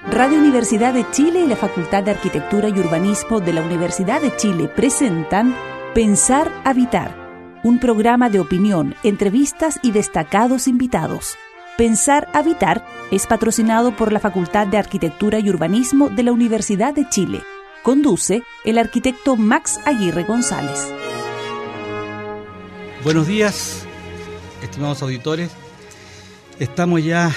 Radio Universidad de Chile y la Facultad de Arquitectura y Urbanismo de la Universidad de Chile presentan Pensar Habitar, un programa de opinión, entrevistas y destacados invitados. Pensar Habitar es patrocinado por la Facultad de Arquitectura y Urbanismo de la Universidad de Chile. Conduce el arquitecto Max Aguirre González. Buenos días, estimados auditores. Estamos ya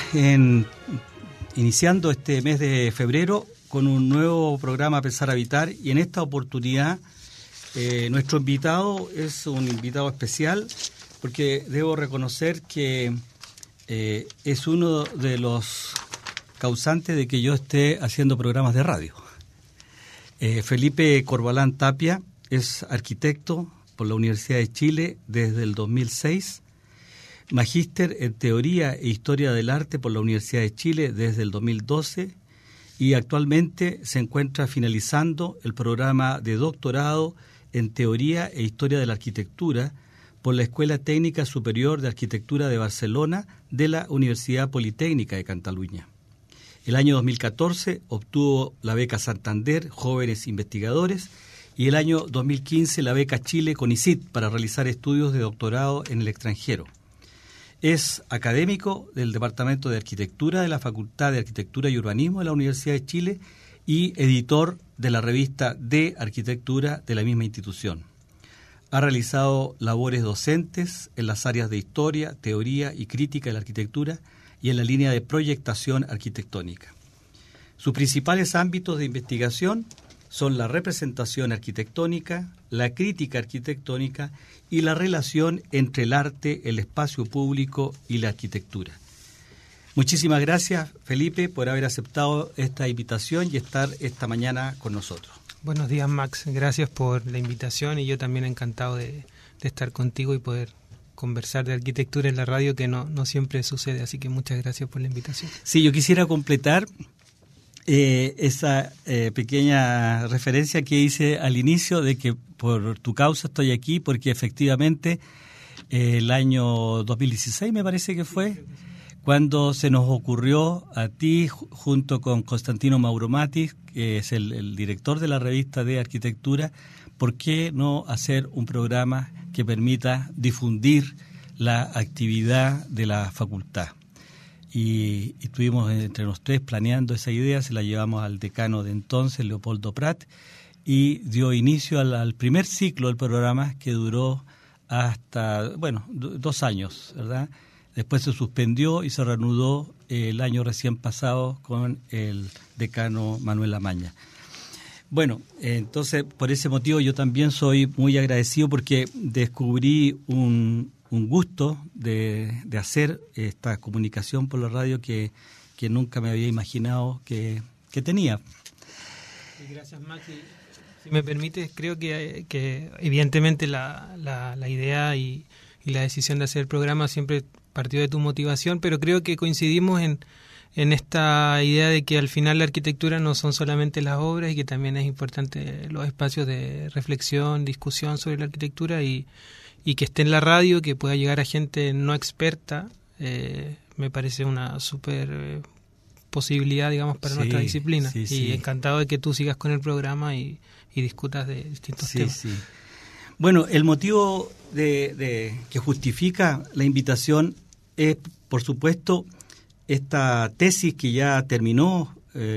iniciando este mes de febrero con un nuevo programa Pensar Habitar, y en esta oportunidad nuestro invitado es un invitado especial porque debo reconocer que es uno de los causantes de que yo esté haciendo programas de radio. Felipe Corbalán Tapia es arquitecto por la Universidad de Chile desde el 2006, magíster en Teoría e Historia del Arte por la Universidad de Chile desde el 2012 y actualmente se encuentra finalizando el programa de doctorado en Teoría e Historia de la Arquitectura por la Escuela Técnica Superior de Arquitectura de Barcelona de la Universidad Politécnica de Cataluña. El año 2014 obtuvo la beca Santander Jóvenes Investigadores y el año 2015 la beca Chile CONICYT para realizar estudios de doctorado en el extranjero. Es académico del Departamento de Arquitectura de la Facultad de Arquitectura y Urbanismo de la Universidad de Chile y editor de la revista de Arquitectura de la misma institución. Ha realizado labores docentes en las áreas de Historia, Teoría y Crítica de la Arquitectura y en la línea de Proyectación Arquitectónica. Sus principales ámbitos de investigación son la representación arquitectónica, la crítica arquitectónica y la relación entre el arte, el espacio público y la arquitectura. Muchísimas gracias, Felipe, por haber aceptado esta invitación y estar esta mañana con nosotros. Buenos días, Max. Gracias por la invitación y yo también encantado de estar contigo y poder conversar de arquitectura en la radio, que no siempre sucede, así que muchas gracias por la invitación. Sí, yo quisiera completar esa pequeña referencia que hice al inicio de que por tu causa estoy aquí, porque efectivamente el año 2016 me parece que fue cuando se nos ocurrió a ti junto con Constantino Mauromatis, que es el director de la revista de arquitectura, ¿por qué no hacer un programa que permita difundir la actividad de la facultad? Y estuvimos entre los tres planeando esa idea, se la llevamos al decano de entonces, Leopoldo Prat, y dio inicio al primer ciclo del programa, que duró hasta, 2 años, ¿verdad? Después se suspendió y se reanudó el año recién pasado con el decano Manuel Amaña. Bueno, entonces por ese motivo yo también soy muy agradecido porque descubrí un gusto de hacer esta comunicación por la radio que nunca me había imaginado que tenía. Gracias, Max. Si me permites, creo que evidentemente la idea y la decisión de hacer el programa siempre partió de tu motivación, pero creo que coincidimos en esta idea de que al final la arquitectura no son solamente las obras y que también es importante los espacios de reflexión, discusión sobre la arquitectura y que esté en la radio, que pueda llegar a gente no experta, me parece una súper posibilidad, digamos, para nuestra disciplina. Y encantado de que tú sigas con el programa y discutas de distintos temas. Sí. Bueno, el motivo de que justifica la invitación es, por supuesto, esta tesis que ya terminó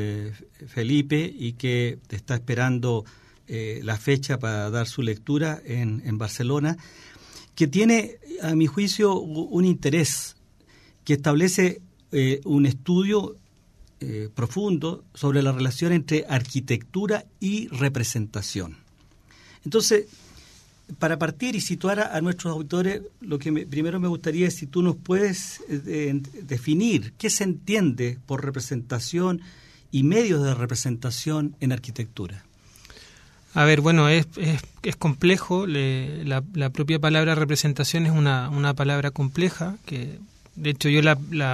Felipe y que está esperando la fecha para dar su lectura en Barcelona, que tiene, a mi juicio, un interés que establece un estudio profundo sobre la relación entre arquitectura y representación. Entonces, para partir y situar a nuestros autores, lo que primero me gustaría es si tú nos puedes definir qué se entiende por representación y medios de representación en arquitectura. A ver, bueno, es complejo. La propia palabra representación es una palabra compleja que, de hecho, yo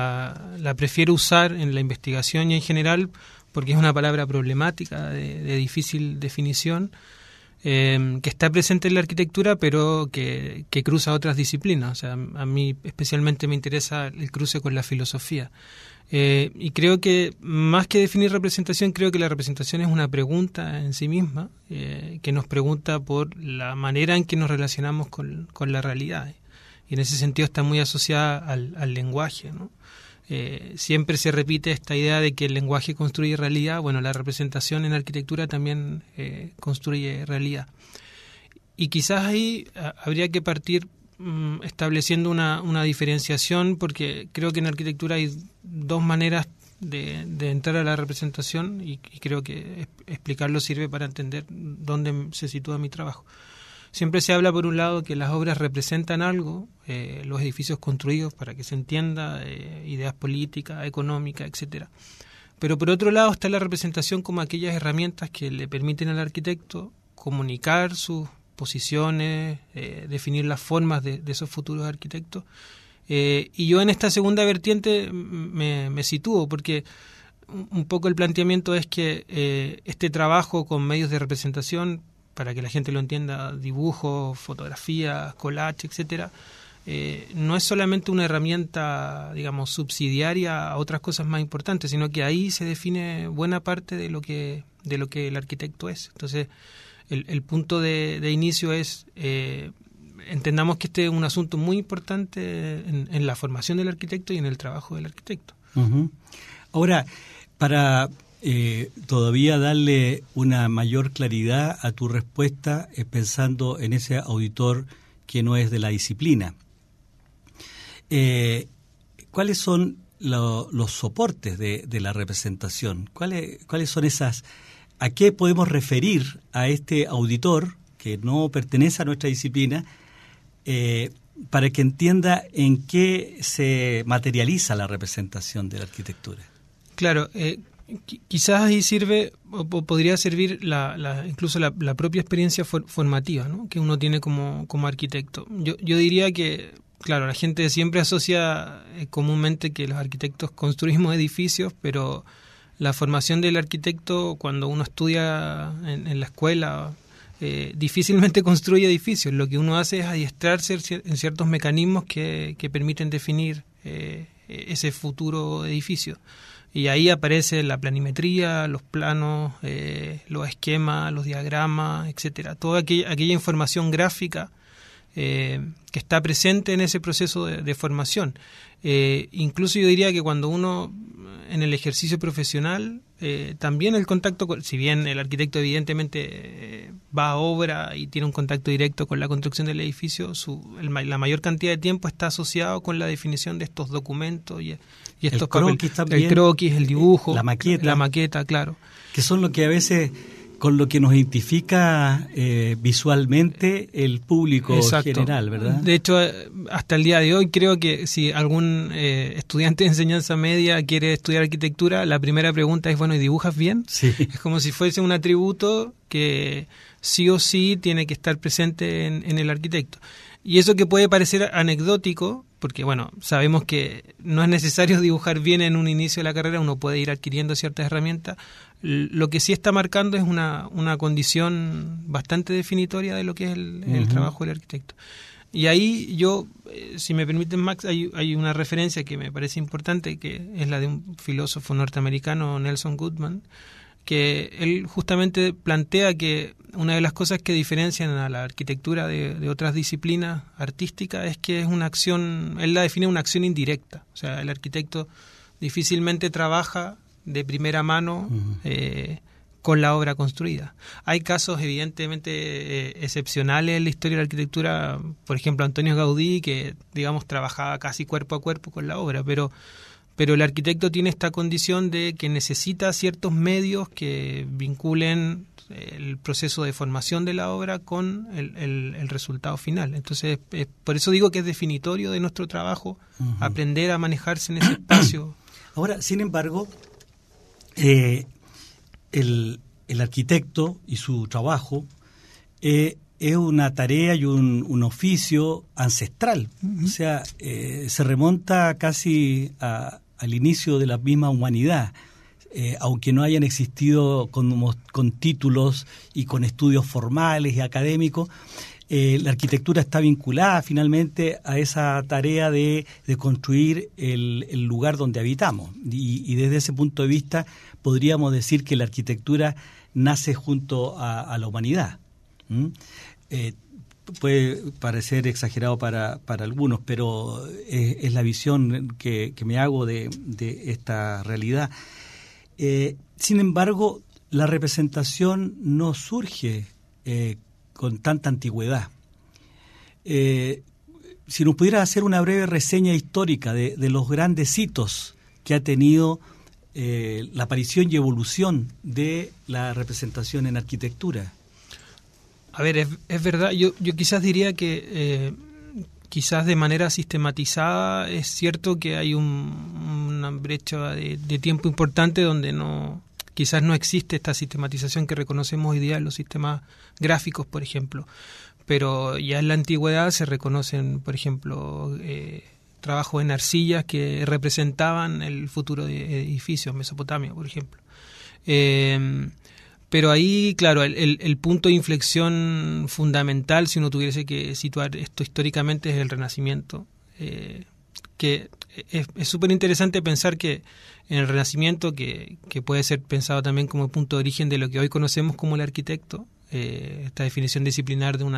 la prefiero usar en la investigación y en general porque es una palabra problemática, de difícil definición. que está presente en la arquitectura, pero que cruza otras disciplinas. O sea, a mí especialmente me interesa el cruce con la filosofía. Y creo que, más que definir representación, creo que la representación es una pregunta en sí misma, que nos pregunta por la manera en que nos relacionamos con la realidad. Y en ese sentido está muy asociada al lenguaje, ¿no? Siempre se repite esta idea de que el lenguaje construye realidad. Bueno, la representación en arquitectura también construye realidad. Y quizás ahí habría que partir estableciendo una diferenciación, porque creo que en arquitectura hay dos maneras de entrar a la representación, y creo que explicarlo sirve para entender dónde se sitúa mi trabajo. Siempre se habla, por un lado, que las obras representan algo, los edificios construidos, para que se entienda, ideas políticas, económicas, etcétera. Pero por otro lado está la representación como aquellas herramientas que le permiten al arquitecto comunicar sus posiciones, definir las formas de esos futuros arquitectos. Y yo en esta segunda vertiente me sitúo, porque un poco el planteamiento es que este trabajo con medios de representación, para que la gente lo entienda, dibujos, fotografías, collage, etcétera, no es solamente una herramienta, digamos, subsidiaria a otras cosas más importantes, sino que ahí se define buena parte de lo que el arquitecto es. Entonces, el punto de inicio es, entendamos que este es un asunto muy importante en la formación del arquitecto y en el trabajo del arquitecto. Uh-huh. Ahora, para todavía darle una mayor claridad a tu respuesta, pensando en ese auditor que no es de la disciplina, ¿cuáles son los soportes de la representación? ¿Cuáles son esas? ¿A qué podemos referir a este auditor que no pertenece a nuestra disciplina para que entienda en qué se materializa la representación de la arquitectura? Claro, quizás ahí sirve, o podría servir incluso la propia experiencia formativa, ¿no?, que uno tiene como arquitecto. Yo diría que, claro, la gente siempre asocia comúnmente que los arquitectos construimos edificios, pero la formación del arquitecto, cuando uno estudia en la escuela, difícilmente construye edificios. Lo que uno hace es adiestrarse en ciertos mecanismos que permiten definir ese futuro edificio. Y ahí aparece la planimetría, los planos, los esquemas, los diagramas, etcétera. Toda aquella información gráfica que está presente en ese proceso de formación. Incluso yo diría que cuando uno, en el ejercicio profesional, también el contacto, si bien el arquitecto evidentemente va a obra y tiene un contacto directo con la construcción del edificio, la mayor cantidad de tiempo está asociado con la definición de estos documentos y estos croquis también, el croquis, el dibujo, la maqueta, claro. Que son lo que a veces, con lo que nos identifica visualmente el público general, ¿verdad? De hecho, hasta el día de hoy creo que si algún estudiante de enseñanza media quiere estudiar arquitectura, la primera pregunta es, bueno, ¿y dibujas bien? Sí. Es como si fuese un atributo que sí o sí tiene que estar presente en el arquitecto. Y eso que puede parecer anecdótico, porque bueno, sabemos que no es necesario dibujar bien en un inicio de la carrera, uno puede ir adquiriendo ciertas herramientas. Lo que sí está marcando es una condición bastante definitoria de lo que es el trabajo del arquitecto. Y ahí yo, si me permiten, Max, hay una referencia que me parece importante, que es la de un filósofo norteamericano, Nelson Goodman, que él justamente plantea que una de las cosas que diferencian a la arquitectura de otras disciplinas artísticas es que es una acción, él la define una acción indirecta. O sea, el arquitecto difícilmente trabaja de primera mano con la obra construida. Hay casos evidentemente excepcionales en la historia de la arquitectura, por ejemplo Antonio Gaudí, que digamos trabajaba casi cuerpo a cuerpo con la obra, pero el arquitecto tiene esta condición de que necesita ciertos medios que vinculen el proceso de formación de la obra con el resultado final. Entonces, por eso digo que es definitorio de nuestro trabajo aprender a manejarse en ese espacio. Ahora, sin embargo, el arquitecto y su trabajo es una tarea y un oficio ancestral. O sea, se remonta casi al inicio de la misma humanidad. aunque no hayan existido con títulos y con estudios formales y académicos, la arquitectura está vinculada finalmente a esa tarea de construir el lugar donde habitamos. Y desde ese punto de vista podríamos decir que la arquitectura nace junto a la humanidad. Puede parecer exagerado para algunos, pero es la visión que me hago de esta realidad. Sin embargo, la representación no surge con tanta antigüedad. Si nos pudiera hacer una breve reseña histórica de los grandes hitos que ha tenido la aparición y evolución de la representación en arquitectura. A ver, es verdad, yo quizás diría que quizás de manera sistematizada es cierto que hay una brecha de tiempo importante donde quizás no existe esta sistematización que reconocemos hoy día en los sistemas gráficos, por ejemplo. Pero ya en la antigüedad se reconocen, por ejemplo, trabajos en arcillas que representaban el futuro de edificios, Mesopotamia, por ejemplo. Pero ahí, claro, el punto de inflexión fundamental, si uno tuviese que situar esto históricamente, es el Renacimiento. Que es súper interesante pensar que en el Renacimiento, que puede ser pensado también como punto de origen de lo que hoy conocemos como el arquitecto, esta definición disciplinar de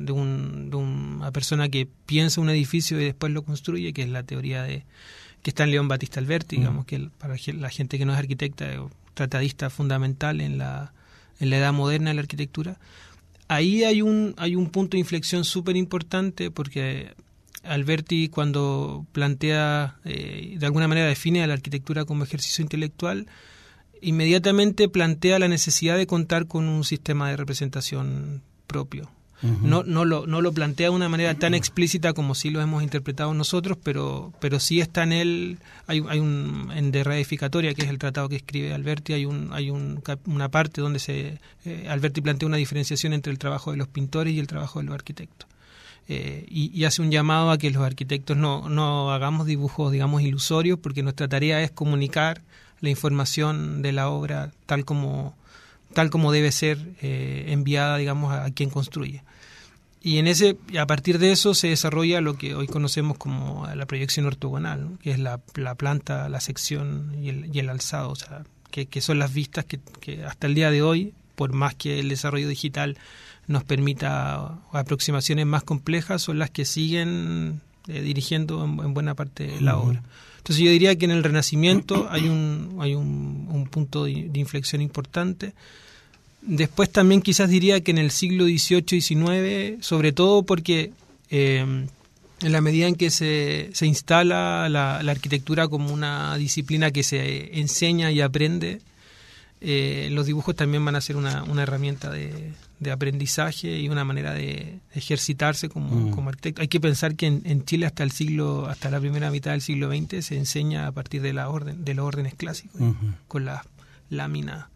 una persona que piensa un edificio y después lo construye, que es la teoría que está en León Battista Alberti, digamos, que para la gente que no es arquitecta es un tratadista fundamental en la edad moderna de la arquitectura. Ahí hay un punto de inflexión súper importante, porque Alberti, cuando plantea, de alguna manera define a la arquitectura como ejercicio intelectual, inmediatamente plantea la necesidad de contar con un sistema de representación propio. Uh-huh. No lo plantea de una manera tan explícita como sí lo hemos interpretado nosotros, pero sí está en él. Hay en De Reedificatoria, que es el tratado que escribe Alberti, hay una parte donde Alberti plantea una diferenciación entre el trabajo de los pintores y el trabajo de los arquitectos. Y hace un llamado a que los arquitectos no hagamos dibujos, digamos, ilusorios, porque nuestra tarea es comunicar la información de la obra tal como debe ser enviada, digamos, a quien construye. Y a partir de eso se desarrolla lo que hoy conocemos como la proyección ortogonal, ¿no? Que es la planta, la sección y el alzado, o sea, que son las vistas que hasta el día de hoy, por más que el desarrollo digital nos permita aproximaciones más complejas, son las que siguen dirigiendo en buena parte la obra. Entonces yo diría que en el Renacimiento hay un punto de inflexión importante. Después también quizás diría que en el siglo XVIII y XIX, sobre todo porque en la medida en que se instala la arquitectura como una disciplina que se enseña y aprende, los dibujos también van a ser una herramienta de aprendizaje y una manera de ejercitarse como arquitecto. Hay que pensar que en Chile hasta la primera mitad del siglo XX se enseña a partir de los órdenes clásicos, con las láminas.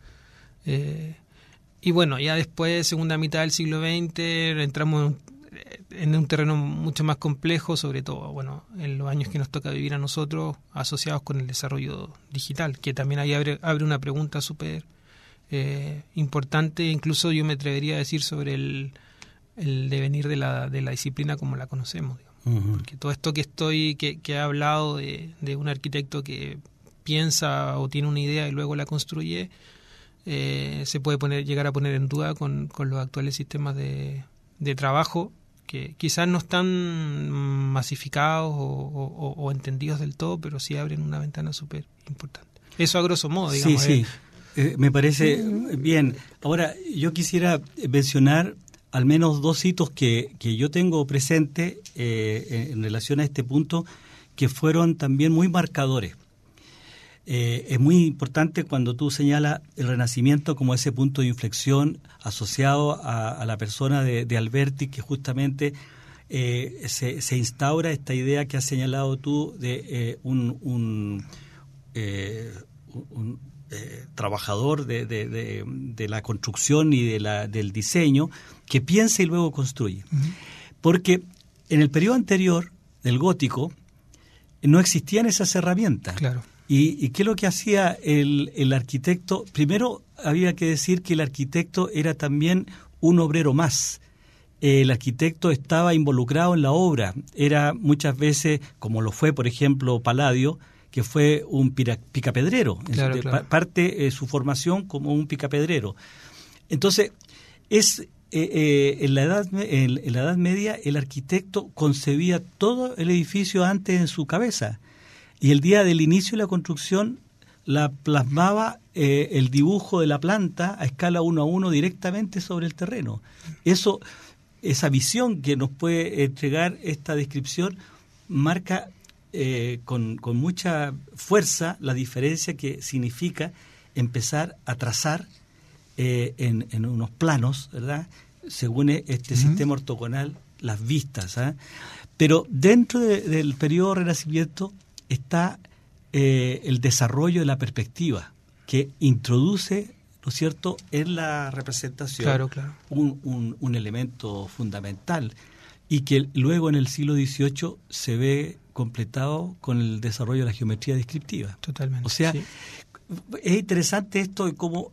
Y bueno, ya después, segunda mitad del siglo XX, entramos en un terreno mucho más complejo, sobre todo en los años que nos toca vivir a nosotros, asociados con el desarrollo digital, que también ahí abre una pregunta súper importante, incluso yo me atrevería a decir sobre el devenir de la disciplina como la conocemos, digamos. Porque todo esto que he hablado de un arquitecto que piensa o tiene una idea y luego la construye, se puede llegar a poner en duda con los actuales sistemas de trabajo, que quizás no están masificados o entendidos del todo, pero sí abren una ventana súper importante. Eso a grosso modo, digamos. Sí. Me parece bien. Ahora, yo quisiera mencionar al menos dos hitos que yo tengo presente en relación a este punto, que fueron también muy marcadores. Es muy importante cuando tú señalas el Renacimiento como ese punto de inflexión asociado a la persona de Alberti, que justamente se instaura esta idea que has señalado tú de un trabajador de la construcción y del diseño, que piensa y luego construye. Porque en el periodo anterior del gótico no existían esas herramientas. Claro. ¿Y qué es lo que hacía el arquitecto? Primero había que decir que el arquitecto era también un obrero más. El arquitecto estaba involucrado en la obra. Era muchas veces, como lo fue, por ejemplo, Palladio, que fue un picapedrero. Claro. Parte su formación como un picapedrero. Entonces, en la Edad Media el arquitecto concebía todo el edificio antes en su cabeza. Y el día del inicio de la construcción la plasmaba el dibujo de la planta a escala 1:1 directamente sobre el terreno. Esa visión que nos puede entregar esta descripción marca con mucha fuerza la diferencia que significa empezar a trazar en unos planos, ¿verdad?, según este sistema ortogonal, las vistas. Pero dentro del periodo Renacimiento está el desarrollo de la perspectiva, que introduce, ¿no es cierto?, en la representación un elemento fundamental, y que luego en el siglo XVIII se ve completado con el desarrollo de la geometría descriptiva. Totalmente. O sea, es interesante esto de cómo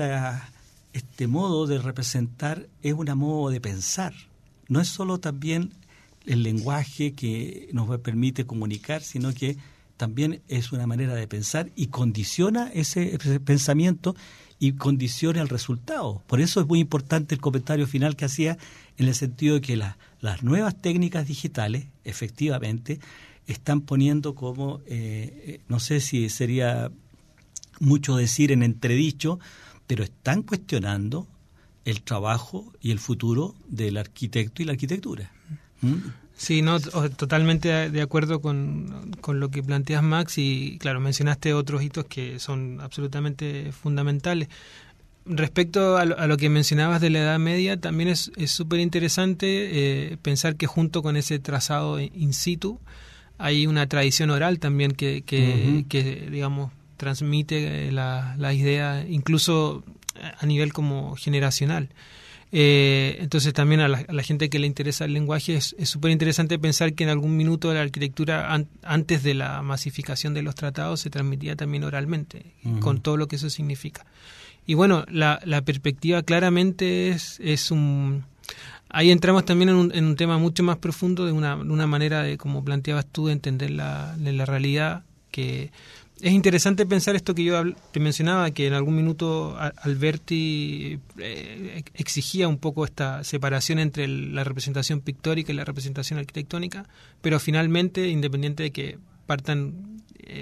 este modo de representar es un modo de pensar. No es solo también el lenguaje que nos permite comunicar, sino que también es una manera de pensar y condiciona ese pensamiento y condiciona el resultado. Por eso es muy importante el comentario final que hacía, en el sentido de que las nuevas técnicas digitales, efectivamente, están poniendo como, no sé si sería mucho decir en entredicho, pero están cuestionando el trabajo y el futuro del arquitecto y la arquitectura. Sí, no, totalmente de acuerdo con lo que planteas, Max, y claro, mencionaste otros hitos que son absolutamente fundamentales. Respecto a lo que mencionabas de la Edad Media, también es súper interesante pensar que junto con ese trazado in situ hay una tradición oral también que digamos, transmite la idea, incluso a nivel como generacional. Entonces también a la gente que le interesa el lenguaje es súper interesante pensar que en algún minuto la arquitectura antes de la masificación de los tratados se transmitía también oralmente, con todo lo que eso significa. Y bueno, la perspectiva claramente es un... Ahí entramos también en un tema mucho más profundo de una manera de, como planteabas tú, de entender la realidad, que es interesante pensar esto que yo te mencionaba, que en algún minuto Alberti exigía un poco esta separación entre la representación pictórica y la representación arquitectónica, pero finalmente, independiente de que partan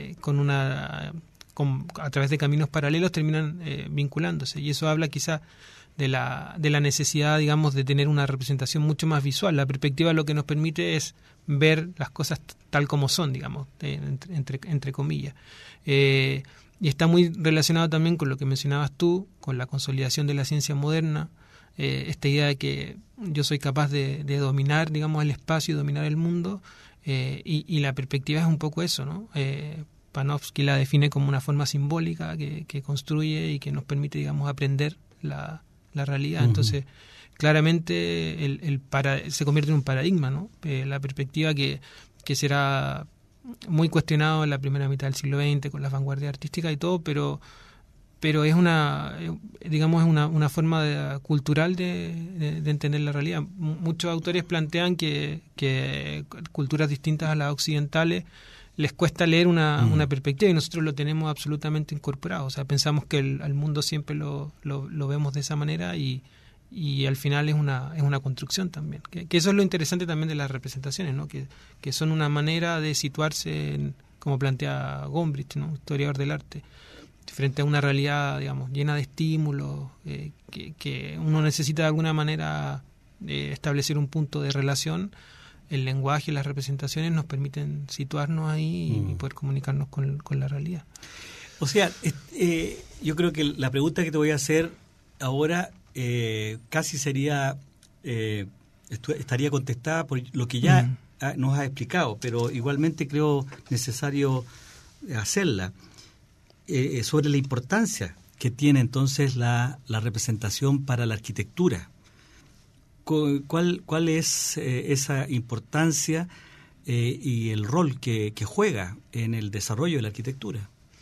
a través de caminos paralelos, terminan vinculándose, y eso habla quizá de la necesidad, digamos, de tener una representación mucho más visual. La perspectiva lo que nos permite es ver las cosas tal como son, digamos, entre comillas. Y está muy relacionado también con lo que mencionabas tú, con la consolidación de la ciencia moderna, esta idea de que yo soy capaz de dominar, digamos, el espacio y dominar el mundo, y la perspectiva es un poco eso, ¿no? Panofsky la define como una forma simbólica que construye y que nos permite, digamos, aprender la realidad. Entonces, claramente se convierte en un paradigma, ¿no? La perspectiva que será muy cuestionado en la primera mitad del siglo XX con las vanguardias artísticas y todo, pero es una forma cultural de entender la realidad. Muchos autores plantean que culturas distintas a las occidentales les cuesta leer una perspectiva, y nosotros lo tenemos absolutamente incorporado. O sea, pensamos que al mundo siempre lo vemos de esa manera, y al final es una construcción también. Que eso es lo interesante también de las representaciones, ¿no? Que son una manera de situarse, como plantea Gombrich, ¿no?, historiador del arte, frente a una realidad, digamos, llena de estímulos, que uno necesita de alguna manera establecer un punto de relación. El lenguaje y las representaciones nos permiten situarnos ahí y poder comunicarnos con la realidad. O sea, yo creo que la pregunta que te voy a hacer ahora casi sería, estaría contestada por lo que ya nos has explicado, pero igualmente creo necesario hacerla, sobre la importancia que tiene entonces la representación para la arquitectura. ¿Cuál es esa importancia y el rol que juega en el desarrollo de la arquitectura?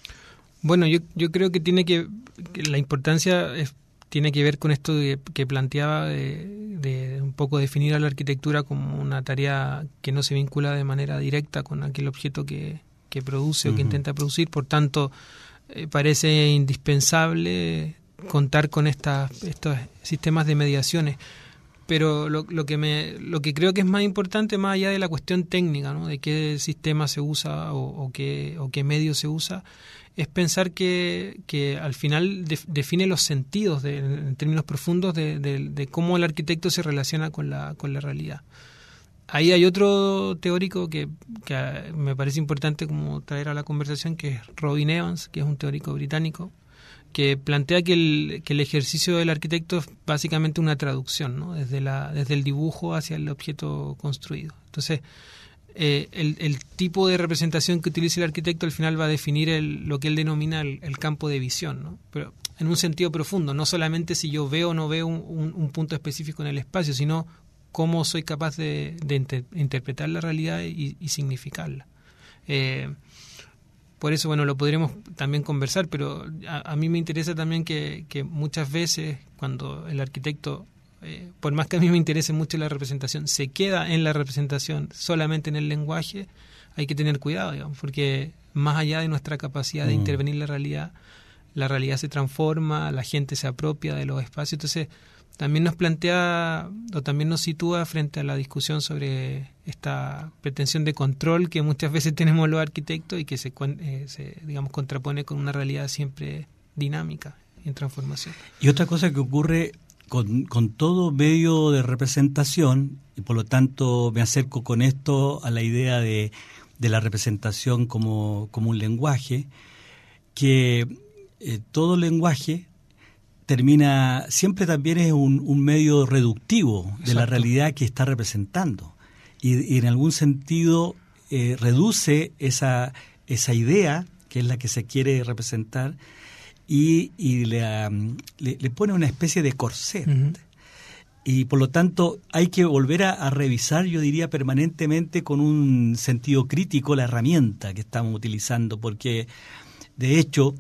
Bueno, yo creo que que la importancia tiene que ver con esto que planteaba de un poco definir a la arquitectura como una tarea que no se vincula de manera directa con aquel objeto que produce o que intenta producir. Por tanto, parece indispensable contar con estos sistemas de mediaciones. Pero lo que creo que es más importante, más allá de la cuestión técnica, ¿no?, de qué sistema se usa o qué medio se usa, es pensar que al final define los sentidos en términos profundos de cómo el arquitecto se relaciona con la realidad. Ahí hay otro teórico que me parece importante como traer a la conversación, que es Robin Evans, que es un teórico británico, que plantea que el ejercicio del arquitecto es básicamente una traducción, ¿no?, desde el dibujo hacia el objeto construido. Entonces, el tipo de representación que utilice el arquitecto al final va a definir lo que él denomina el campo de visión, ¿no? Pero en un sentido profundo, no solamente si yo veo o no veo un punto específico en el espacio, sino cómo soy capaz de interpretar la realidad y significarla. Por eso, bueno, lo podremos también conversar, pero a mí me interesa también que muchas veces cuando el arquitecto, por más que a mí me interese mucho la representación, se queda en la representación solamente en el lenguaje, hay que tener cuidado, digamos, porque más allá de nuestra capacidad de intervenir la realidad se transforma, la gente se apropia de los espacios. Entonces, también nos plantea o también nos sitúa frente a la discusión sobre esta pretensión de control que muchas veces tenemos los arquitectos y que se digamos, contrapone con una realidad siempre dinámica en transformación. Y otra cosa que ocurre con todo medio de representación, y por lo tanto me acerco con esto a la idea de la representación como un lenguaje, que todo lenguaje siempre también es un medio reductivo de Exacto. la realidad que está representando, y en algún sentido reduce esa idea que es la que se quiere representar y le pone una especie de corset. Uh-huh. Y por lo tanto hay que volver a revisar, yo diría, permanentemente con un sentido crítico la herramienta que estamos utilizando, porque de hecho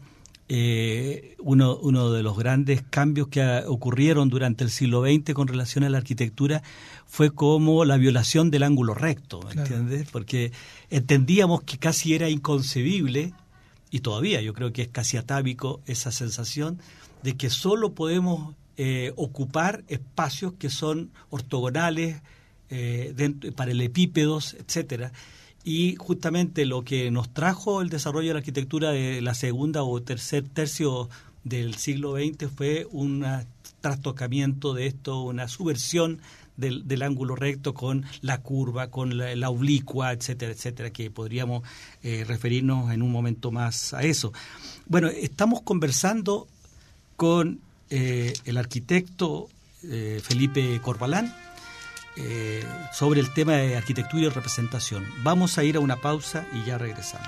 uno de los grandes cambios que ocurrieron durante el siglo XX con relación a la arquitectura fue como la violación del ángulo recto, claro. ¿Entiendes? Porque entendíamos que casi era inconcebible, y todavía yo creo que es casi atávico esa sensación de que solo podemos ocupar espacios que son ortogonales, paralelepípedos, etcétera. Y justamente lo que nos trajo el desarrollo de la arquitectura de la segunda o tercer tercio del siglo XX fue un trastocamiento de esto, una subversión del ángulo recto con la curva, con la oblicua, etcétera, etcétera, que podríamos referirnos en un momento más a eso. Bueno, estamos conversando con el arquitecto Felipe Corbalán, sobre el tema de arquitectura y representación. Vamos a ir a una pausa y ya regresamos.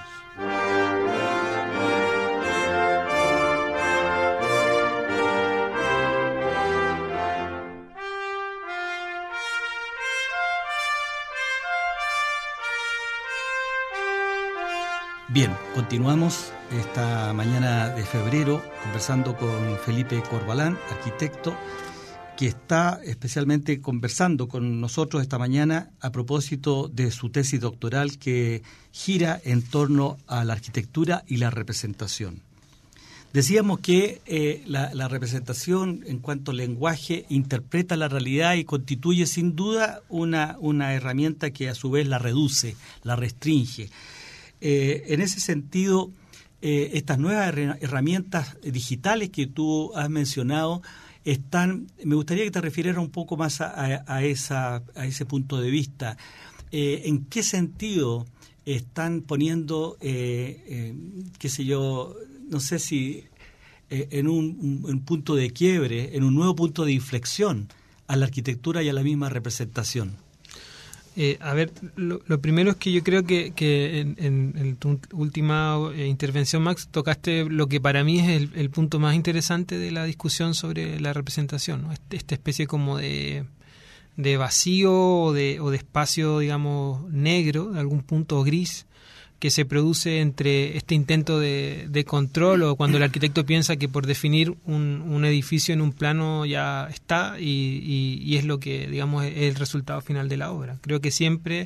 Bien, continuamos esta mañana de febrero conversando con Felipe Corbalán, arquitecto, que está especialmente conversando con nosotros esta mañana a propósito de su tesis doctoral que gira en torno a la arquitectura y la representación. Decíamos que la representación en cuanto al lenguaje interpreta la realidad y constituye sin duda una herramienta que a su vez la reduce, la restringe. En ese sentido, estas nuevas herramientas digitales que tú has mencionado me gustaría que te refirieras un poco más a ese punto de vista. ¿En qué sentido están poniendo, qué sé yo, no sé si en un punto de quiebre, en un nuevo punto de inflexión a la arquitectura y a la misma representación? A ver, lo primero es que yo creo que en tu última intervención, Max, tocaste lo que para mí es el punto más interesante de la discusión sobre la representación, ¿no? Esta especie como de vacío o de espacio, digamos, negro, de algún punto gris, que se produce entre este intento de control, o cuando el arquitecto piensa que por definir un edificio en un plano ya está y es lo que, digamos, es el resultado final de la obra. Creo que siempre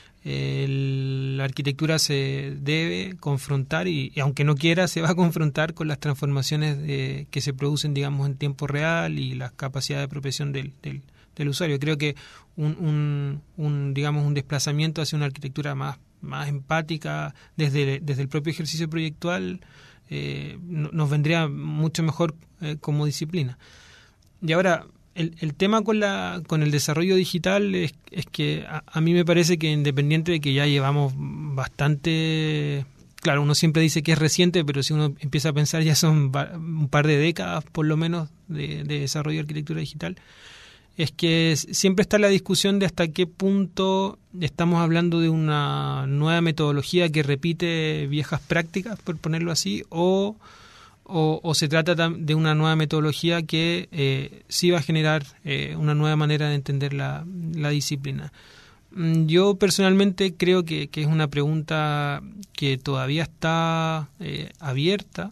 la arquitectura se debe confrontar y aunque no quiera se va a confrontar con las transformaciones que se producen, digamos, en tiempo real y las capacidades de apropiación del usuario. Creo que digamos, un desplazamiento hacia una arquitectura más empática desde el propio ejercicio proyectual nos vendría mucho mejor como disciplina. Y ahora, el tema con el desarrollo digital es que a mí me parece que, independiente de que ya llevamos bastante... Claro, uno siempre dice que es reciente, pero si uno empieza a pensar ya son un par de décadas por lo menos de desarrollo de arquitectura digital, es que siempre está la discusión de hasta qué punto estamos hablando de una nueva metodología que repite viejas prácticas, por ponerlo así, o se trata de una nueva metodología que sí va a generar una nueva manera de entender la disciplina. Yo personalmente creo que es una pregunta que todavía está abierta,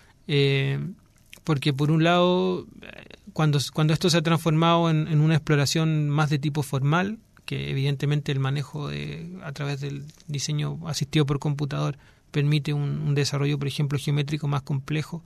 porque por un lado, cuando esto se ha transformado en una exploración más de tipo formal, que evidentemente el manejo a través del diseño asistido por computador permite un desarrollo, por ejemplo, geométrico más complejo.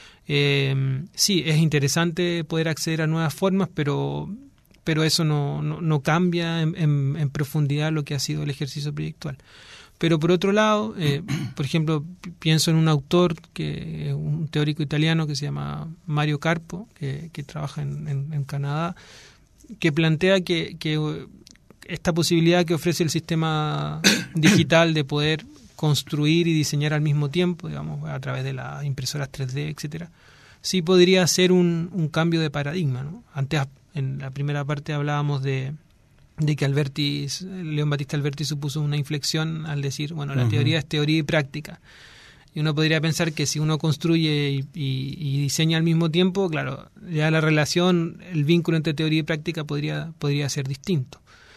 Sí, es interesante poder acceder a nuevas formas, pero eso no cambia en profundidad lo que ha sido el ejercicio proyectual. Pero por otro lado, por ejemplo, pienso en un autor, un teórico italiano que se llama Mario Carpo, que trabaja en Canadá, que plantea que esta posibilidad que ofrece el sistema digital de poder construir y diseñar al mismo tiempo, digamos, a través de las impresoras 3D, etcétera, sí podría ser un cambio de paradigma, ¿no? Antes, en la primera parte, hablábamos de que León Battista Alberti supuso una inflexión al decir, bueno, la teoría es teoría y práctica. Y uno podría pensar que si uno construye y diseña al mismo tiempo, claro, ya la relación, el vínculo entre teoría y práctica podría ser distinto.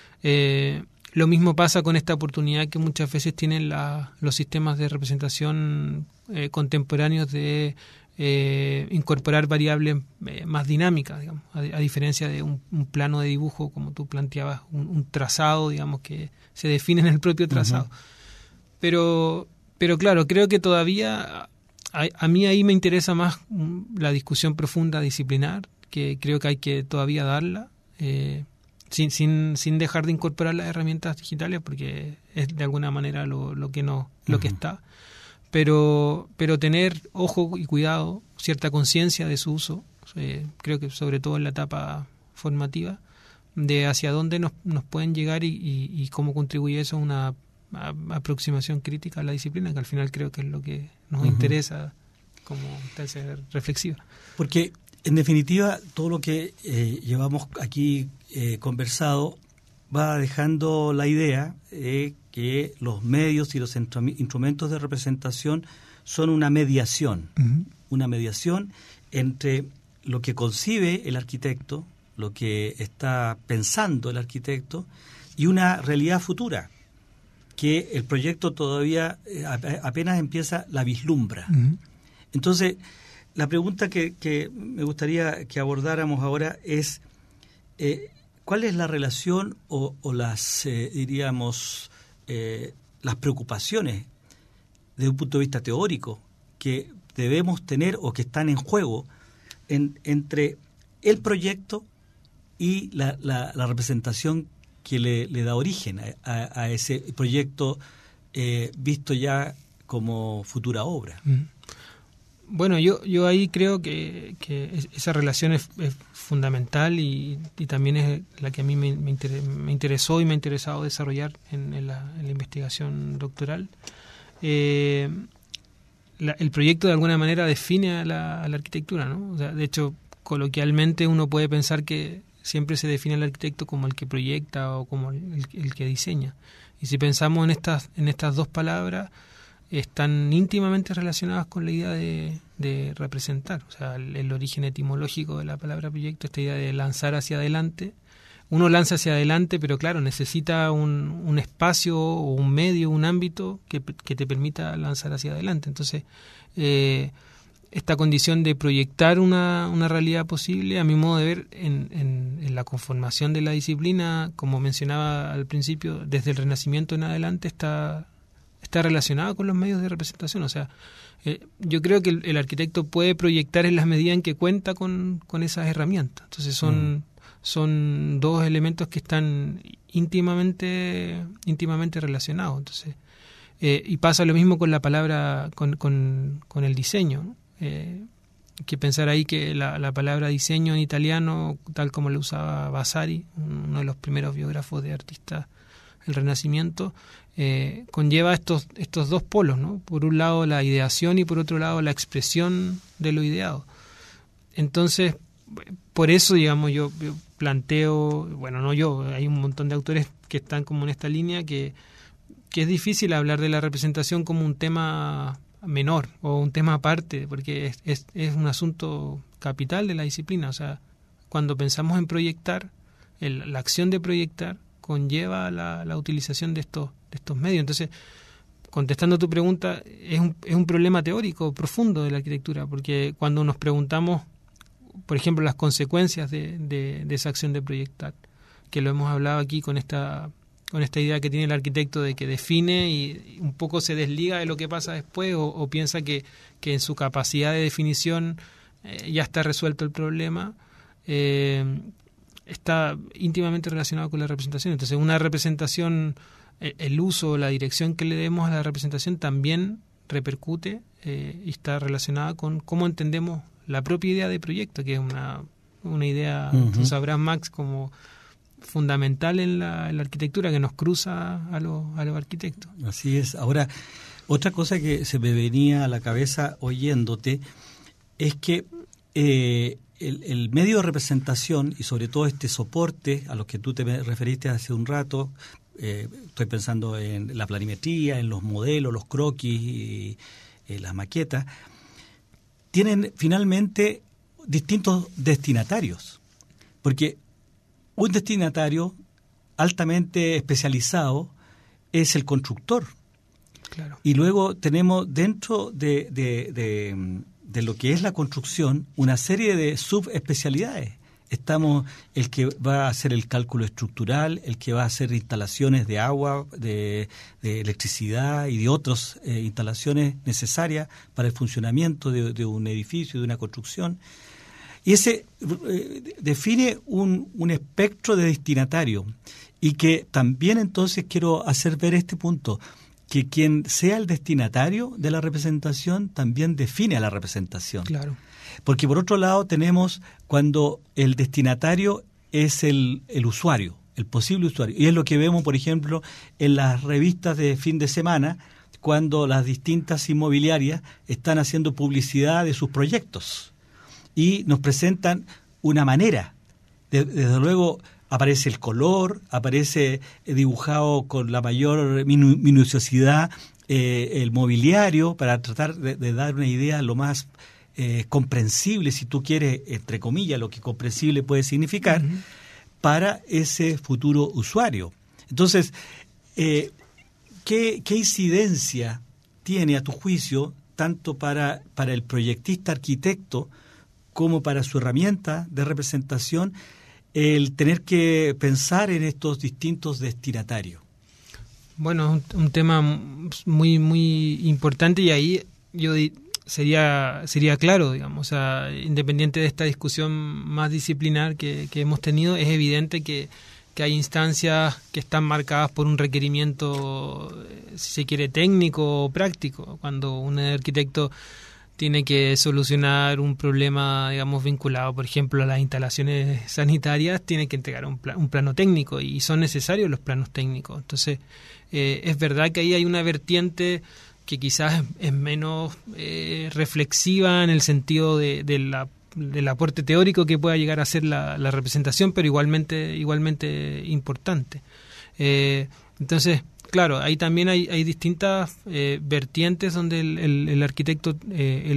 Lo mismo pasa con esta oportunidad que muchas veces tienen los sistemas de representación contemporáneos de incorporar variables más dinámicas, digamos, a diferencia de un plano de dibujo, como tú planteabas, un trazado, digamos, que se define en el propio trazado. Pero claro, creo que todavía a mí ahí me interesa más la discusión profunda disciplinar, que creo que hay que todavía darla, sin dejar de incorporar las herramientas digitales, porque es de alguna manera lo que está. Pero tener ojo y cuidado, cierta conciencia de su uso, creo que sobre todo en la etapa formativa, de hacia dónde nos pueden llegar y cómo contribuye eso a una aproximación crítica a la disciplina, que al final creo que es lo que nos interesa como ser reflexiva. Porque, en definitiva, todo lo que llevamos aquí conversado va dejando la idea que los medios y los instrumentos de representación son una mediación entre lo que concibe el arquitecto, lo que está pensando el arquitecto, y una realidad futura, que el proyecto todavía apenas empieza, la vislumbra. Entonces, la pregunta que me gustaría que abordáramos ahora es ¿cuál es la relación o las, diríamos, las preocupaciones desde un punto de vista teórico que debemos tener o que están en juego entre el proyecto y la representación que le da origen a ese proyecto visto ya como futura obra? Bueno, yo ahí creo que esa relación es fundamental y también es la que a mí me interesó y me ha interesado desarrollar en la investigación doctoral. El proyecto de alguna manera define a la arquitectura, ¿no? O sea, de hecho, coloquialmente uno puede pensar que siempre se define al arquitecto como el que proyecta o como el que diseña. Y si pensamos en estas dos palabras, están íntimamente relacionadas con la idea de representar. O sea, el origen etimológico de la palabra proyecto, esta idea de lanzar hacia adelante, uno lanza hacia adelante, pero claro, necesita un espacio o un medio, un ámbito que te permita lanzar hacia adelante. Entonces, esta condición de proyectar una realidad posible, a mi modo de ver, en la conformación de la disciplina, como mencionaba al principio, desde el Renacimiento en adelante está relacionado con los medios de representación. O sea, yo creo que el arquitecto puede proyectar en la medida en que cuenta con esas herramientas. Entonces son dos elementos que están íntimamente relacionados. Entonces, y pasa lo mismo con la palabra, con el diseño, ¿no? Hay que pensar ahí que la palabra diseño en italiano, tal como lo usaba Vasari, uno de los primeros biógrafos de artistas del Renacimiento, conlleva estos dos polos, ¿no? Por un lado la ideación y por otro lado la expresión de lo ideado. Entonces, por eso, digamos, yo planteo, bueno, no yo, hay un montón de autores que están como en esta línea, que es difícil hablar de la representación como un tema menor o un tema aparte, porque es un asunto capital de la disciplina. O sea, cuando pensamos en proyectar, la acción de proyectar conlleva la utilización de estos medios. Entonces, contestando tu pregunta, es un problema teórico profundo de la arquitectura, porque cuando nos preguntamos, por ejemplo, las consecuencias de esa acción de proyectar, que lo hemos hablado aquí con esta idea que tiene el arquitecto de que define y un poco se desliga de lo que pasa después, o piensa que en su capacidad de definición ya está resuelto el problema, está íntimamente relacionado con la representación. Entonces, una representación, el uso, la dirección que le demos a la representación también repercute y está relacionada con cómo entendemos la propia idea de proyecto, que es una idea, tú sabrás, Max, como fundamental en la arquitectura, que nos cruza a los arquitectos. Así es. Ahora, otra cosa que se me venía a la cabeza oyéndote es que el medio de representación y sobre todo este soporte a los que tú te referiste hace un rato, estoy pensando en la planimetría, en los modelos, los croquis y las maquetas, tienen finalmente distintos destinatarios, porque un destinatario altamente especializado es el constructor. Claro. Y luego tenemos dentro de lo que es la construcción una serie de subespecialidades. Estamos el que va a hacer el cálculo estructural, el que va a hacer instalaciones de agua, de electricidad y de otras instalaciones necesarias para el funcionamiento de un edificio, de una construcción. Y ese define un espectro de destinatario, y que también entonces quiero hacer ver este punto, que quien sea el destinatario de la representación también define a la representación. Claro. Porque por otro lado tenemos cuando el destinatario es el usuario, el posible usuario. Y es lo que vemos, por ejemplo, en las revistas de fin de semana, cuando las distintas inmobiliarias están haciendo publicidad de sus proyectos y nos presentan una manera. Desde luego aparece el color, aparece dibujado con la mayor minuciosidad el mobiliario, para tratar de dar una idea lo más comprensible, si tú quieres, entre comillas, lo que comprensible puede significar, para ese futuro usuario. Entonces, ¿qué incidencia tiene, a tu juicio, tanto para el proyectista arquitecto como para su herramienta de representación, el tener que pensar en estos distintos destinatarios? Bueno, es un tema muy muy importante, y ahí yo sería claro, digamos, o sea, independiente de esta discusión más disciplinar que hemos tenido, es evidente que hay instancias que están marcadas por un requerimiento, si se quiere, técnico o práctico. Cuando un arquitecto tiene que solucionar un problema, digamos, vinculado, por ejemplo, a las instalaciones sanitarias, tiene que entregar un plano técnico, y son necesarios los planos técnicos. Entonces, es verdad que ahí hay una vertiente que quizás es menos reflexiva en el sentido del aporte teórico que pueda llegar a ser la representación, pero igualmente importante. Entonces, claro, ahí también hay distintas vertientes donde el arquitecto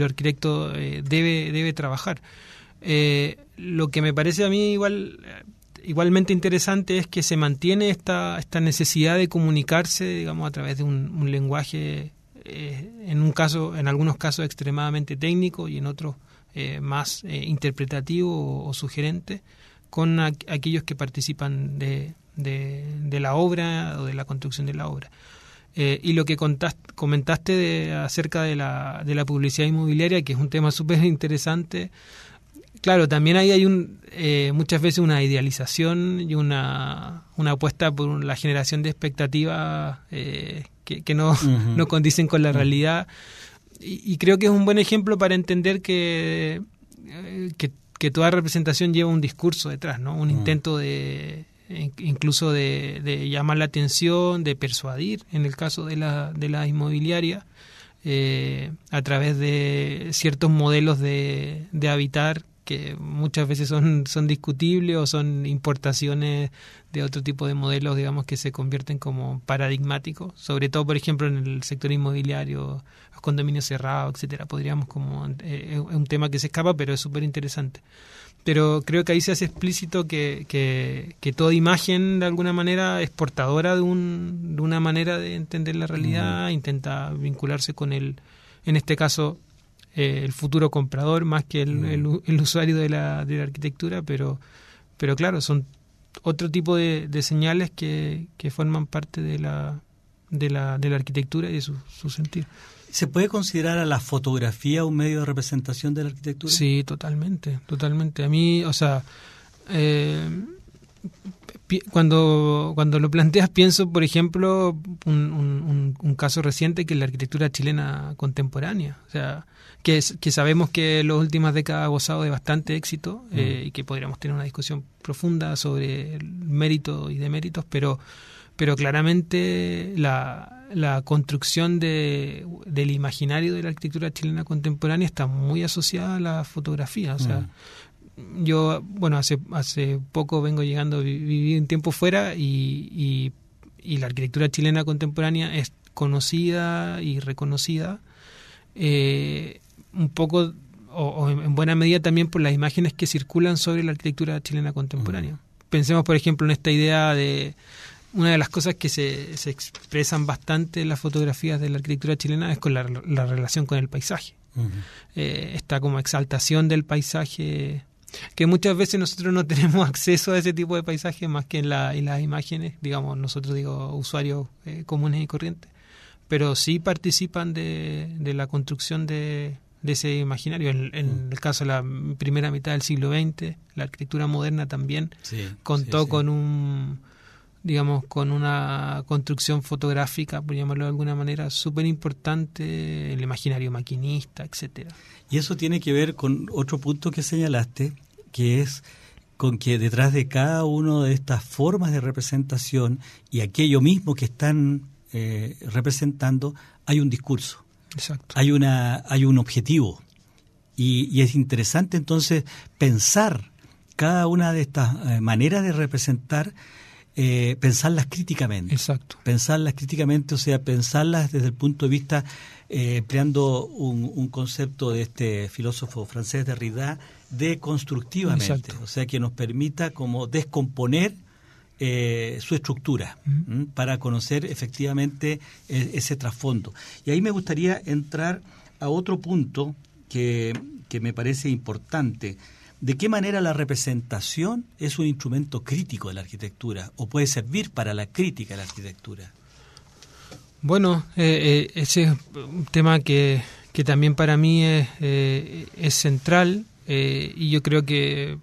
debe trabajar. Lo que me parece a mí igual igualmente interesante es que se mantiene esta necesidad de comunicarse, digamos, a través de un lenguaje, en algunos casos extremadamente técnico y en otros más interpretativo o sugerente, con aquellos que participan de la obra o de la construcción de la obra. Y lo que comentaste acerca de la publicidad inmobiliaria, que es un tema súper interesante. Claro, también ahí hay muchas veces una idealización y una apuesta por la generación de expectativas que no condicen con la realidad. Y creo que es un buen ejemplo para entender que toda representación lleva un discurso detrás, ¿no? Un intento incluso de llamar la atención, de persuadir, en el caso de la inmobiliaria, a través de ciertos modelos de habitar que muchas veces son discutibles o son importaciones de otro tipo de modelos, digamos, que se convierten como paradigmáticos, sobre todo, por ejemplo, en el sector inmobiliario, los condominios cerrados, etcétera. Podríamos es un tema que se escapa, pero es súper interesante. Pero creo que ahí se hace explícito que toda imagen de alguna manera es portadora de una manera de entender la realidad, intenta vincularse con en este caso, el futuro comprador más que el usuario de la arquitectura, pero claro, son otro tipo de señales que forman parte de la arquitectura y de su sentido. ¿Se puede considerar a la fotografía un medio de representación de la arquitectura? Sí, totalmente. A mí, o sea, cuando lo planteas pienso, por ejemplo, un caso reciente que es la arquitectura chilena contemporánea, o sea, que sabemos que en las últimas décadas ha gozado de bastante éxito y que podríamos tener una discusión profunda sobre el mérito y deméritos, pero claramente la construcción del imaginario de la arquitectura chilena contemporánea está muy asociada a la fotografía. O sea, yo, bueno, hace poco vengo llegando, viví un tiempo fuera y la arquitectura chilena contemporánea es conocida y reconocida un poco o en buena medida también por las imágenes que circulan sobre la arquitectura chilena contemporánea. Pensemos, por ejemplo, en esta idea de una de las cosas que se expresan bastante en las fotografías de la arquitectura chilena es con la relación con el paisaje. Esta como exaltación del paisaje, que muchas veces nosotros no tenemos acceso a ese tipo de paisaje más que en las imágenes, digamos, nosotros usuarios comunes y corrientes, pero sí participan de la construcción de ese imaginario. En el caso de la primera mitad del siglo XX, la arquitectura moderna también contó con con una construcción fotográfica, por llamarlo de alguna manera, súper importante, el imaginario maquinista, etcétera. Y eso tiene que ver con otro punto que señalaste, que es con que detrás de cada una de estas formas de representación y aquello mismo que están representando, hay un discurso. Exacto. Hay un objetivo. Y es interesante entonces pensar cada una de estas maneras de representar, pensarlas críticamente. Exacto. Pensarlas críticamente, o sea, pensarlas desde el punto de vista, empleando un concepto de este filósofo francés Derrida, deconstructivamente. Exacto. O sea, que nos permita como descomponer su estructura para conocer efectivamente ese trasfondo. Y ahí me gustaría entrar a otro punto que me parece importante. ¿De qué manera la representación es un instrumento crítico de la arquitectura o puede servir para la crítica de la arquitectura? Bueno, ese es un tema que también para mí es central y yo creo que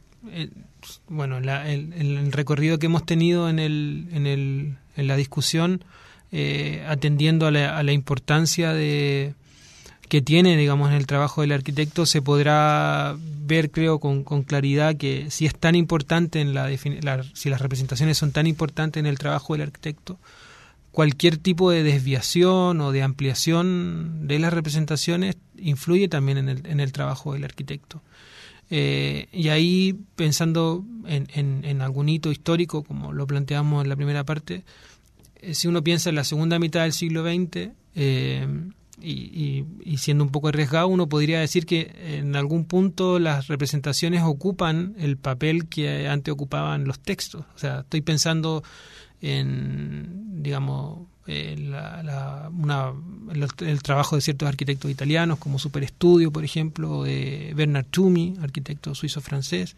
el recorrido que hemos tenido en la discusión, atendiendo a la importancia que tiene, digamos, en el trabajo del arquitecto, se podrá ver, creo, con claridad que si es tan importante si las representaciones son tan importantes en el trabajo del arquitecto, cualquier tipo de desviación o de ampliación de las representaciones influye también en el trabajo del arquitecto. Y ahí, pensando en algún hito histórico, como lo planteamos en la primera parte, si uno piensa en la segunda mitad del siglo XX, y siendo un poco arriesgado, uno podría decir que en algún punto las representaciones ocupan el papel que antes ocupaban los textos. O sea, estoy pensando en, digamos, el trabajo de ciertos arquitectos italianos como Superstudio, por ejemplo, de Bernard Tschumi, arquitecto suizo-francés,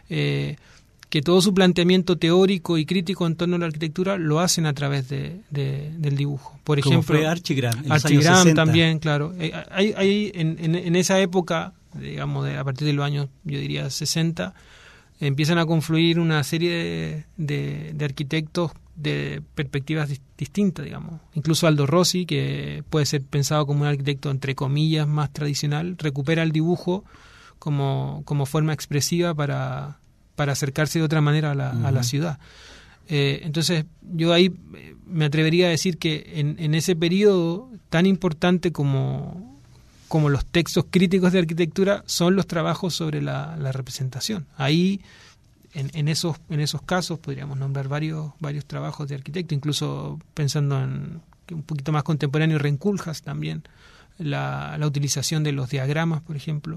que todo su planteamiento teórico y crítico en torno a la arquitectura lo hacen a través del dibujo. Por ejemplo, como fue Archie Graham, Archie Graham también, claro. Hay en esa época, digamos, a partir de los años, yo diría, 60, empiezan a confluir una serie de arquitectos de perspectivas distintas, digamos. Incluso Aldo Rossi, que puede ser pensado como un arquitecto entre comillas más tradicional, recupera el dibujo como forma expresiva para acercarse de otra manera a la ciudad. Entonces yo ahí me atrevería a decir que en ese periodo tan importante como los textos críticos de arquitectura son los trabajos sobre la representación. Ahí en esos casos podríamos nombrar varios trabajos de arquitecto, incluso pensando en un poquito más contemporáneo, Renkulhas también, la utilización de los diagramas, por ejemplo.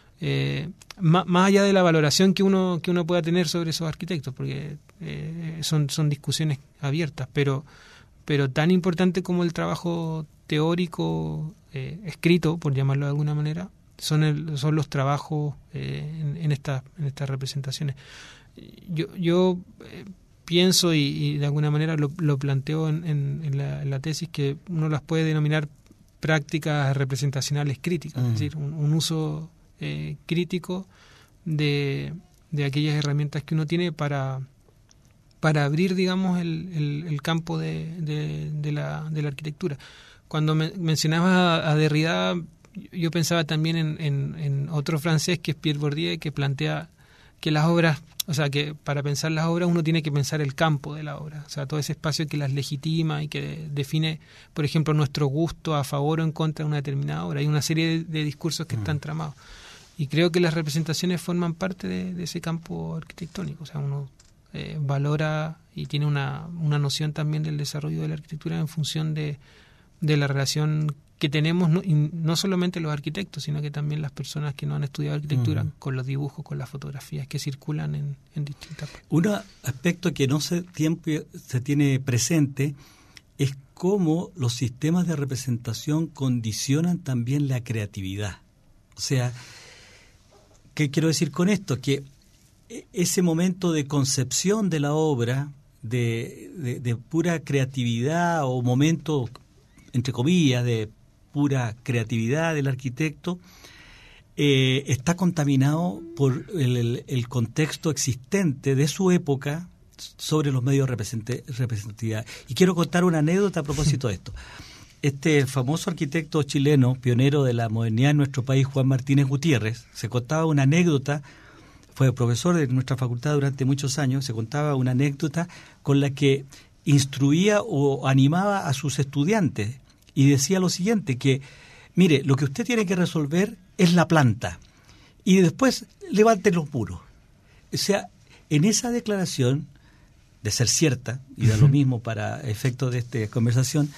Más allá de la valoración que uno pueda tener sobre esos arquitectos, porque son discusiones abiertas, pero tan importante como el trabajo teórico escrito, por llamarlo de alguna manera, son los trabajos en estas representaciones. Yo pienso y de alguna manera lo planteo en la tesis, que uno las puede denominar prácticas representacionales críticas, es decir, un uso crítico de aquellas herramientas que uno tiene para abrir, digamos, el campo de la arquitectura. Cuando mencionabas a Derrida, yo pensaba también en otro francés, que es Pierre Bourdieu, que plantea que las obras, o sea, que para pensar las obras uno tiene que pensar el campo de la obra, o sea, todo ese espacio que las legitima y que define, por ejemplo, nuestro gusto a favor o en contra de una determinada obra. Hay una serie de discursos que están tramados. Y creo que las representaciones forman parte de ese campo arquitectónico. O sea, uno valora y tiene una noción también del desarrollo de la arquitectura en función de la relación que tenemos, no solamente los arquitectos, sino que también las personas que no han estudiado arquitectura, con los dibujos, con las fotografías que circulan en distintas partes. Un aspecto que no se tiene presente es cómo los sistemas de representación condicionan también la creatividad. O sea, ¿qué quiero decir con esto? Que ese momento de concepción de la obra, de pura creatividad, o momento, entre comillas, de pura creatividad del arquitecto, está contaminado por el contexto existente de su época sobre los medios de representatividad. Y quiero contar una anécdota a propósito de esto. Este famoso arquitecto chileno, pionero de la modernidad en nuestro país, Juan Martínez Gutiérrez, se contaba una anécdota, fue profesor de nuestra facultad durante muchos años, se contaba una anécdota con la que instruía o animaba a sus estudiantes, y decía lo siguiente, que mire, lo que usted tiene que resolver es la planta, y después levanten los muros. O sea, en esa declaración, de ser cierta, y da lo mismo para efectos de esta conversación,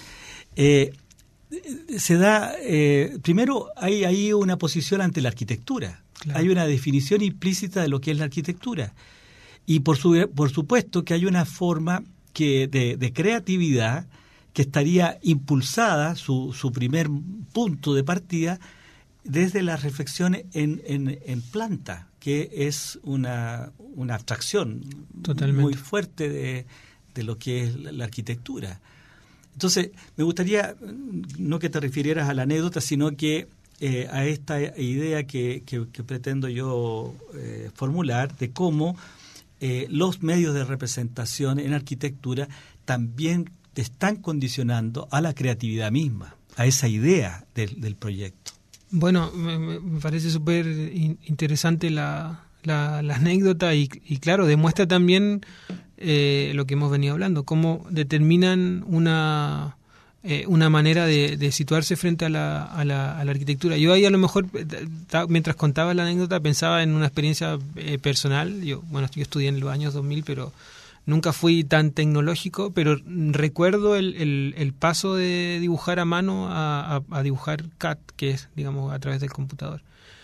se da, primero hay ahí una posición ante la arquitectura, claro. Hay una definición implícita de lo que es la arquitectura, y por supuesto que hay una forma de creatividad que estaría impulsada, su primer punto de partida, desde la reflexión en planta, que es una abstracción totalmente muy fuerte de lo que es la arquitectura. Entonces, me gustaría, no que te refirieras a la anécdota, sino que a esta idea que pretendo yo formular, de cómo los medios de representación en arquitectura también te están condicionando a la creatividad misma, a esa idea del proyecto. Bueno, me parece súper interesante la anécdota y claro, demuestra también lo que hemos venido hablando, cómo determinan una manera de situarse frente a la arquitectura. Yo ahí a lo mejor, mientras contaba la anécdota, pensaba en una experiencia personal. Yo estudié en los años 2000, pero nunca fui tan tecnológico, pero recuerdo el paso de dibujar a mano a dibujar CAD, que es, digamos, a través del computador.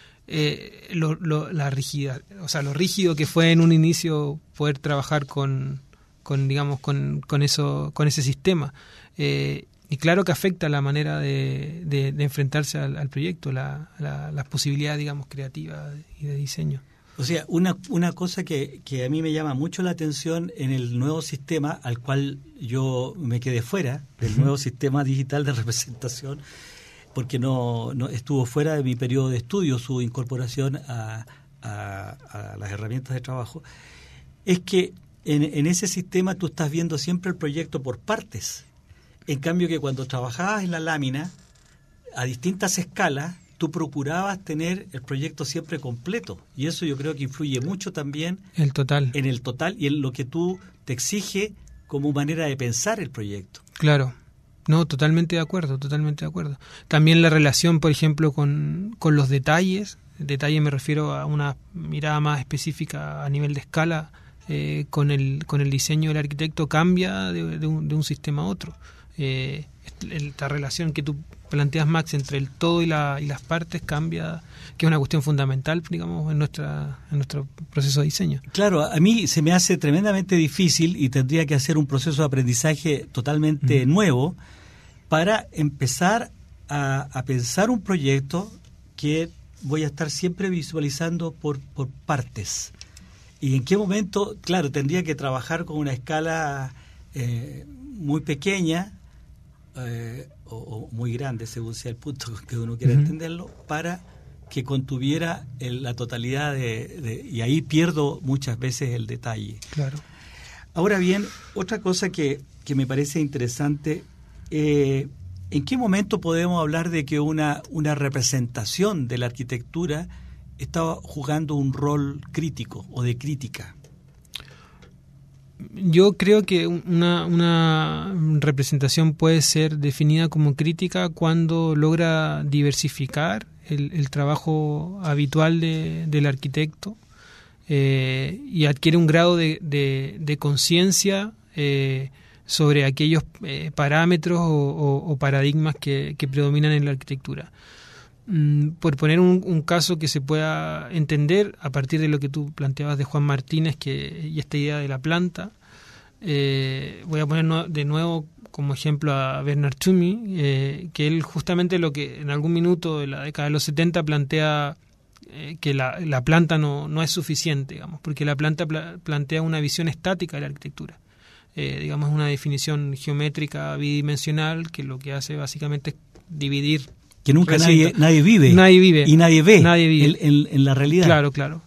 La rigidez, o sea, lo rígido que fue en un inicio poder trabajar con ese sistema. Y claro que afecta la manera de enfrentarse al proyecto, las posibilidades, digamos, creativas y de diseño. O sea, una cosa que a mí me llama mucho la atención en el nuevo sistema, al cual yo me quedé fuera, del nuevo sistema digital de representación, porque no estuvo fuera de mi periodo de estudio su incorporación a las herramientas de trabajo, es que en ese sistema tú estás viendo siempre el proyecto por partes. En cambio que cuando trabajabas en la lámina, a distintas escalas, tú procurabas tener el proyecto siempre completo. Y eso yo creo que influye mucho también en el total y en lo que tú te exige como manera de pensar el proyecto. Claro. No, totalmente de acuerdo. También la relación, por ejemplo, con los detalles. Detalle me refiero a una mirada más específica a nivel de escala. Con el diseño del arquitecto cambia de un sistema a otro. Esta relación que tú planteas, Max, entre el todo y las partes cambia, que es una cuestión fundamental, digamos, en nuestro proceso de diseño. Claro, a mí se me hace tremendamente difícil y tendría que hacer un proceso de aprendizaje totalmente nuevo para empezar a pensar un proyecto que voy a estar siempre visualizando por partes. Y en qué momento, claro, tendría que trabajar con una escala muy pequeña o muy grande, según sea el punto que uno quiera entenderlo, para que contuviera la totalidad y ahí pierdo muchas veces el detalle. Claro. Ahora bien, otra cosa que me parece interesante, ¿en qué momento podemos hablar de que una representación de la arquitectura estaba jugando un rol crítico o de crítica? Yo creo que una representación puede ser definida como crítica cuando logra diversificar el trabajo habitual del arquitecto y adquiere un grado de conciencia sobre aquellos parámetros o paradigmas que predominan en la arquitectura. Por poner un caso que se pueda entender a partir de lo que tú planteabas de Juan Martínez y esta idea de la planta, voy a poner de nuevo como ejemplo a Bernard Twomy, que él justamente lo que en algún minuto de la década de los 70 plantea que la planta no es suficiente, digamos, porque la planta plantea una visión estática de la arquitectura. Digamos, una definición geométrica bidimensional que lo que hace básicamente es dividir. Que nunca nadie vive. Y nadie ve. En la realidad. Claro.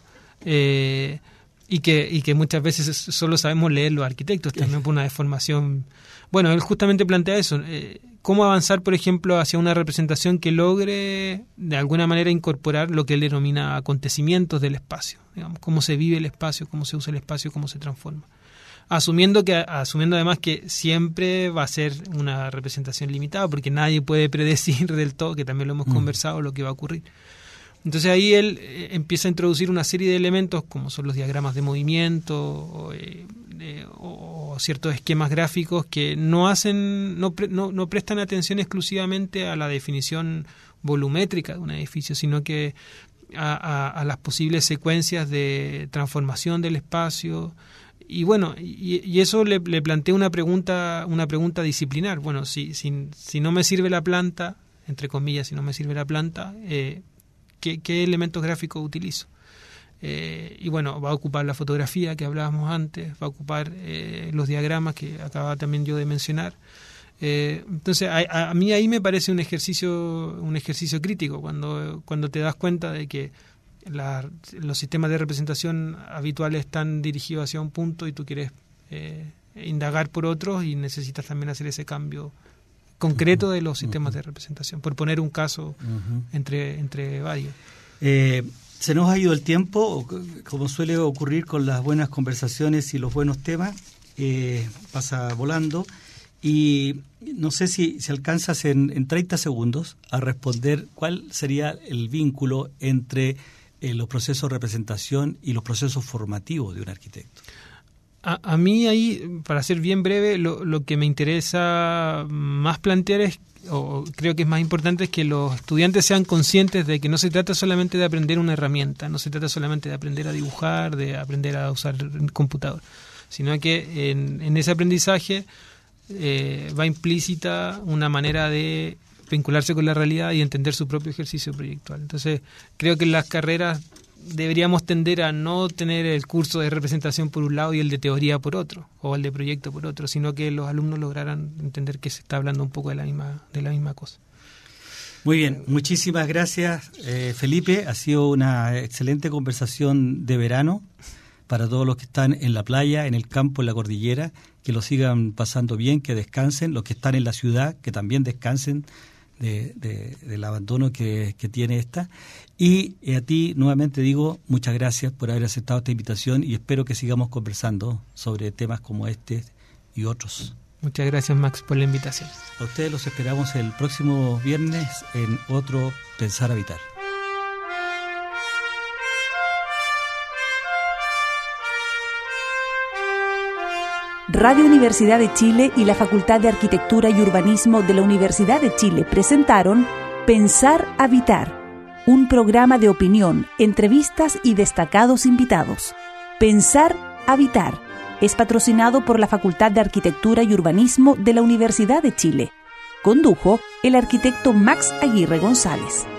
Y que muchas veces solo sabemos leer los arquitectos, también por una deformación. Bueno, él justamente plantea eso. Cómo avanzar, por ejemplo, hacia una representación que logre de alguna manera incorporar lo que él denomina acontecimientos del espacio. Digamos, cómo se vive el espacio, cómo se usa el espacio, cómo se transforma. Asumiendo además que siempre va a ser una representación limitada, porque nadie puede predecir del todo, que también lo hemos conversado, lo que va a ocurrir. Entonces ahí él empieza a introducir una serie de elementos, como son los diagramas de movimiento o ciertos esquemas gráficos que no prestan atención exclusivamente a la definición volumétrica de un edificio, sino que a las posibles secuencias de transformación del espacio. Y bueno, y eso le plantea una pregunta disciplinar. Bueno, si no me sirve la planta, entre comillas, si no me sirve la planta, ¿qué elementos gráficos utilizo? Y bueno, va a ocupar la fotografía que hablábamos antes, va a ocupar los diagramas que acababa también yo de mencionar. Entonces, a mí ahí me parece un ejercicio crítico cuando te das cuenta de que los sistemas de representación habituales están dirigidos hacia un punto y tú quieres indagar por otros y necesitas también hacer ese cambio concreto de los sistemas de representación, por poner un caso entre varios. Se nos ha ido el tiempo, como suele ocurrir con las buenas conversaciones y los buenos temas, pasa volando, y no sé si alcanzas en 30 segundos a responder cuál sería el vínculo entre los procesos de representación y los procesos formativos de un arquitecto. A mí ahí, para ser bien breve, lo que me interesa más plantear es, o creo que es más importante, es que los estudiantes sean conscientes de que no se trata solamente de aprender una herramienta, no se trata solamente de aprender a dibujar, de aprender a usar el computador, sino que en ese aprendizaje va implícita una manera de vincularse con la realidad y entender su propio ejercicio proyectual. Entonces, creo que en las carreras deberíamos tender a no tener el curso de representación por un lado y el de teoría por otro, o el de proyecto por otro, sino que los alumnos lograran entender que se está hablando un poco de la misma cosa. Muy bien, muchísimas gracias, Felipe. Ha sido una excelente conversación de verano para todos los que están en la playa, en el campo, en la cordillera, que lo sigan pasando bien, que descansen, los que están en la ciudad, que también descansen del abandono que tiene esta. Y a ti nuevamente digo muchas gracias por haber aceptado esta invitación y espero que sigamos conversando sobre temas como este y otros. Muchas gracias, Max, por la invitación. A ustedes los esperamos el próximo viernes en otro Pensar Habitar. Radio Universidad de Chile y la Facultad de Arquitectura y Urbanismo de la Universidad de Chile presentaron Pensar Habitar, un programa de opinión, entrevistas y destacados invitados. Pensar Habitar es patrocinado por la Facultad de Arquitectura y Urbanismo de la Universidad de Chile. Condujo el arquitecto Max Aguirre González.